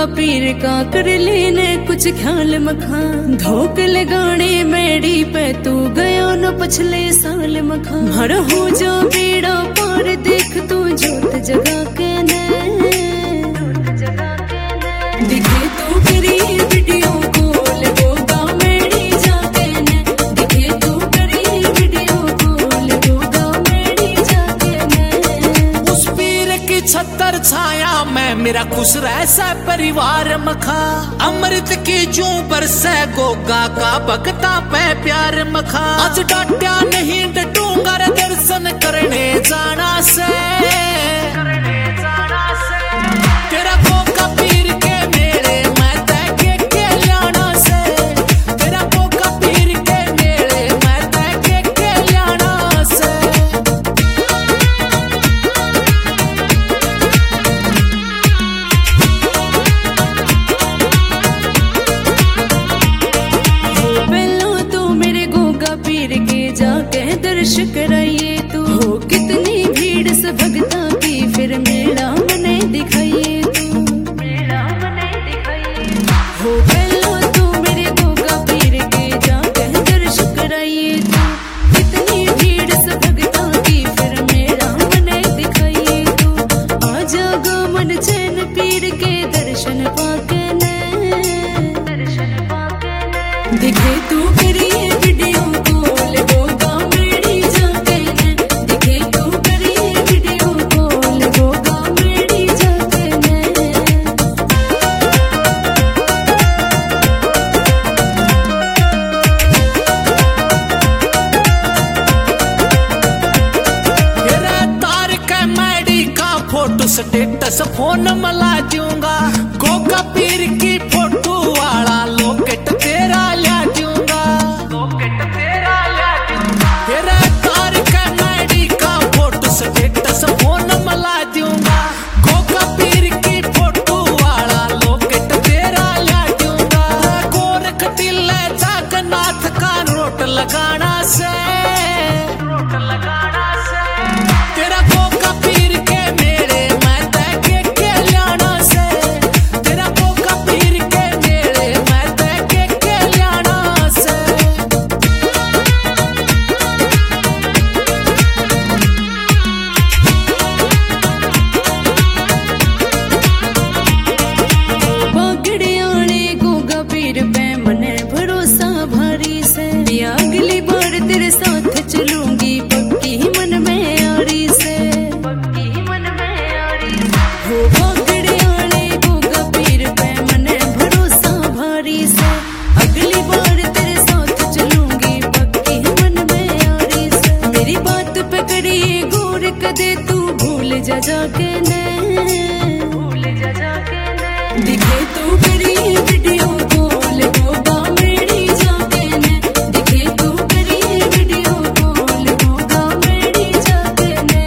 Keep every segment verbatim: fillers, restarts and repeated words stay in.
पीर का कर लेने कुछ ख्याल मखा। धोक लगाने मेड़ी पे तू गया न पिछले साल मखा। भर हो जो बेड़ा पार देख तू जोत जगा के ने दिखे तू करी वीडियो कॉल गोगा मेड़ी जाके ने। दिखे तू करी वीडियो कॉल गोगा मेड़ी जाके ने। उस पीर की छतर छाया मैं मेरा खुश रह सा परिवार मखा। अमृत की जू बरसे गोगा का भक्ता पे प्यार मखा। आज डांटा नहीं डटूंगा रे दर्शन करने जाना से। तेरा गोगा पीर के मेले मैं तय के के लाना से। तेरा गोगा पीर के मेले मैं तय के के लाना से। दर्श कराइए तू हो कितनी भीड़ से भगता की फिर मेरा मने दिखाइए तू। मेरा मने दिखाइए हो पहलो तू मेरे गोगा पीर के जाके दर्श कराइए तू। कितनी भीड़ से भगता की फिर मेरा मने दिखाइए तू। आजा गो मन चैन पीर के दर्शन पाके ने। दर्शन पाके ने दिखे तू करिए वीडियो कॉल गोगा मेड़ी जाके ने। दिखे तू करिए वीडियो कॉल गोगा मेड़ी जाके ने। तेरा तार के मेड़ी का फोटो स्टेटस फोन मला दूंगा। गोगा पीर की फोटो वाला लोकेट तेरा ला दूंगा। लोकेट तेरा ला दूंगा। तेरा तार के मेड़ी का फोटो स्टेटस फोन मला दूंगा। गोगा पीर की फोटो वाला लोकेट तेरा ला दूंगा। गोरख दिल जगन्नाथ का रोट लगाना से। रोट लगाना से। तेरा गोगा पीर के मेले मैं तय के के लाना से। तेरा गोगा पीर के मेले मैं तय के के लाना से। बागड़ियाने गोगा पीर पे मने भरोसा भारी से। या अगली बार तेरे साथ चलूंगी पक्की मन में यारी से। पक्की मन में यारी से हो बागड़ियाने गोगा पीर पे मने भरोसा भारी से। अगली बार तेरे साथ चलूंगी पक्की मन में यारी से। मेरी बात पे करिए गौर कदे तू भूल जा जाके ने। भूल जा जाके ने दिखे तू करिए वीडियो कॉल गोगा मेड़ी जाके ने। दिखे तू करिए वीडियो कॉल गोगा मेड़ी जाके ने।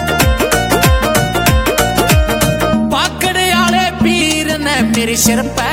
पाकड़े आले पीर ने मेरे सिर पे